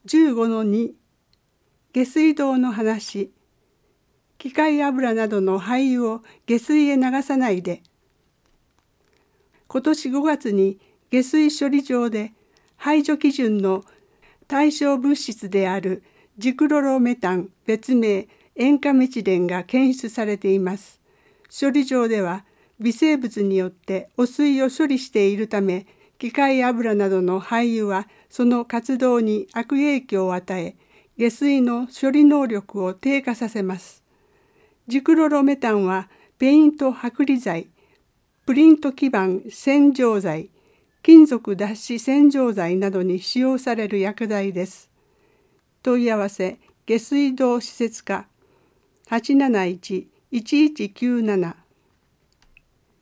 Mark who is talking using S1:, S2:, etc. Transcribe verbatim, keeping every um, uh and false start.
S1: じゅうごのに 下水道の話。機械油などの廃油を下水へ流さないで。今年ごがつに下水処理場で排除基準の対象物質であるジクロロメタン、別名塩化メチレンが検出されています。処理場では微生物によって汚水を処理しているため、機械油などの廃油はその活動に悪影響を与え、下水の処理能力を低下させます。ジクロロメタンはペイント剥離剤、プリント基板洗浄剤、金属脱脂洗浄剤などに使用される薬剤です。問い合わせ下水道施設課 はちなないち いちいちきゅうなな